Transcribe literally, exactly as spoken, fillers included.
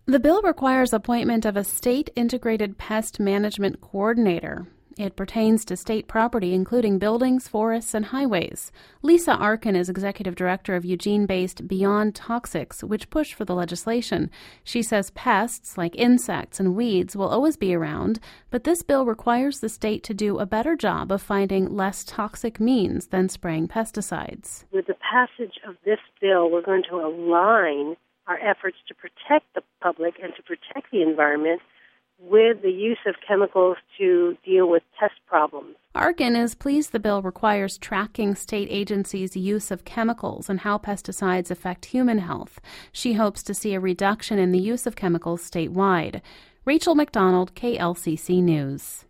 The bill requires appointment of a state integrated pest management coordinator. It pertains to state property, including buildings, forests, and highways. Lisa Arkin is executive director of Eugene-based Beyond Toxics, which pushed for the legislation. She says pests like insects and weeds will always be around, but this bill requires the state to do a better job of finding less toxic means than spraying pesticides. With the passage of this bill, we're going to align our efforts to protect the public and to protect the environment with the use of chemicals to deal with pest problems. Arkin is pleased the bill requires tracking state agencies' use of chemicals and how pesticides affect human health. She hopes to see a reduction in the use of chemicals statewide. Rachel McDonald, K L C C News.